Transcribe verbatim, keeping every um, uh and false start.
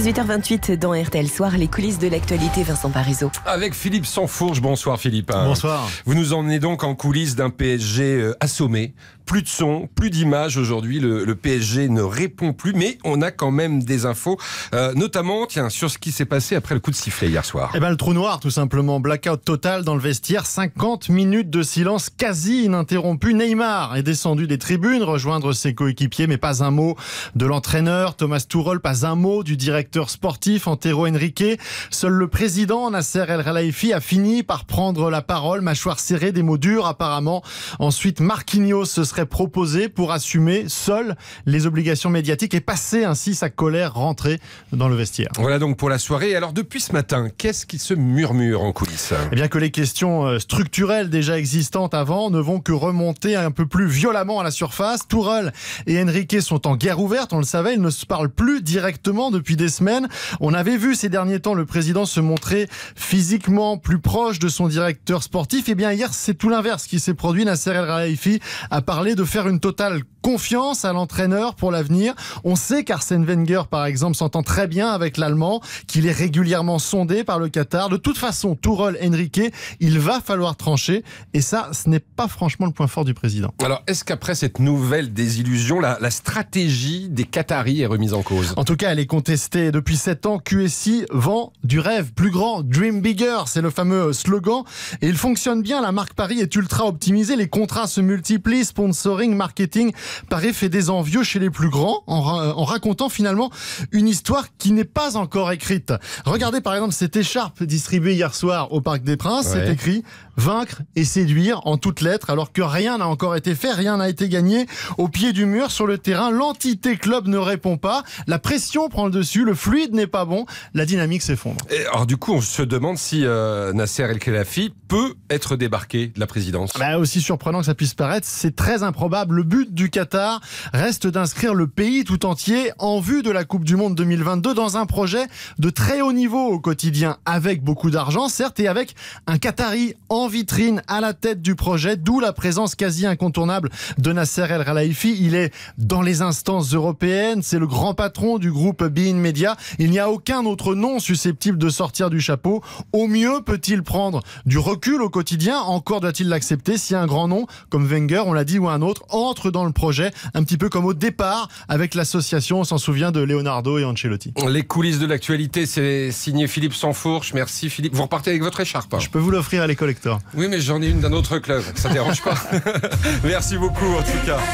dix-huit heures vingt-huit dans R T L Soir, les coulisses de l'actualité, Vincent Parisot. Avec Philippe Sansfourche. Bonsoir Philippe. Bonsoir. Vous nous emmenez donc en coulisses d'un P S G assommé. Plus de son, plus d'images aujourd'hui. Le, le P S G ne répond plus, mais on a quand même des infos, euh, notamment tiens, sur ce qui s'est passé après le coup de sifflet hier soir. Eh ben, le trou noir, tout simplement. Blackout total dans le vestiaire. cinquante minutes de silence quasi ininterrompu. Neymar est descendu des tribunes, rejoindre ses coéquipiers, mais pas un mot de l'entraîneur Thomas Tuchel, pas un mot du directeur sportif Antero Henrique. Seul le président Nasser El Khelaifi a fini par prendre la parole, mâchoire serrée, des mots durs apparemment. Ensuite, Marquinhos se serait proposé pour assumer seul les obligations médiatiques et passer ainsi sa colère rentrée dans le vestiaire. Voilà donc pour la soirée. Alors depuis ce matin, qu'est-ce qui se murmure en coulisses ? Eh bien que les questions structurelles déjà existantes avant ne vont que remonter un peu plus violemment à la surface. Tuchel et Henrique sont en guerre ouverte, on le savait, ils ne se parlent plus directement depuis des semaines. On avait vu ces derniers temps le président se montrer physiquement plus proche de son directeur sportif. Eh bien hier, c'est tout l'inverse qui s'est produit. Nasser El Khelaifi a parlé de faire une totale confiance à l'entraîneur pour l'avenir. On sait qu'Arsène Wenger, par exemple, s'entend très bien avec l'Allemand, qu'il est régulièrement sondé par le Qatar. De toute façon, Tuchel, Henrique, il va falloir trancher. Et ça, ce n'est pas franchement le point fort du président. Alors, est-ce qu'après cette nouvelle désillusion, la, la stratégie des Qataris est remise en cause ? En tout cas, elle est contestée. Depuis sept ans, Q S I vend du rêve plus grand, Dream Bigger, c'est le fameux slogan. Et il fonctionne bien, la marque Paris est ultra optimisée, les contrats se multiplient, sponsoring, marketing. Paris fait des envieux chez les plus grands en, ra- en racontant finalement une histoire qui n'est pas encore écrite. Regardez par exemple cette écharpe distribuée hier soir au Parc des Princes. Ouais. C'est écrit « Vaincre et séduire » en toutes lettres, alors que rien n'a encore été fait, rien n'a été gagné. Au pied du mur, sur le terrain, l'entité club ne répond pas. La pression prend le dessus, le fluide n'est pas bon, la dynamique s'effondre. Et alors du coup, on se demande si euh, Nasser El Khelaifi peut être débarqué de la présidence. Bah, aussi surprenant que ça puisse paraître, c'est très improbable. Le but du Qatar reste d'inscrire le pays tout entier en vue de la Coupe du Monde deux mille vingt-deux dans un projet de très haut niveau au quotidien, avec beaucoup d'argent certes et avec un Qatari en vitrine à la tête du projet, d'où la présence quasi incontournable de Nasser El Khelaifi. Il est dans les instances européennes, c'est le grand patron du groupe beIN Media. Il n'y a aucun autre nom susceptible de sortir du chapeau. Au mieux peut-il prendre du recul au quotidien, encore doit-il l'accepter si un grand nom comme Wenger, on l'a dit, ou un autre entre dans le projet, un petit peu comme au départ avec l'association, on s'en souvient, de Leonardo et Ancelotti. Les coulisses de l'actualité, c'est signé Philippe Sansfourche. Merci Philippe. Vous repartez avec votre écharpe. Je peux vous l'offrir à les collecteurs. Oui, mais j'en ai une d'un autre club. Ça ne dérange pas. Merci beaucoup en tout cas.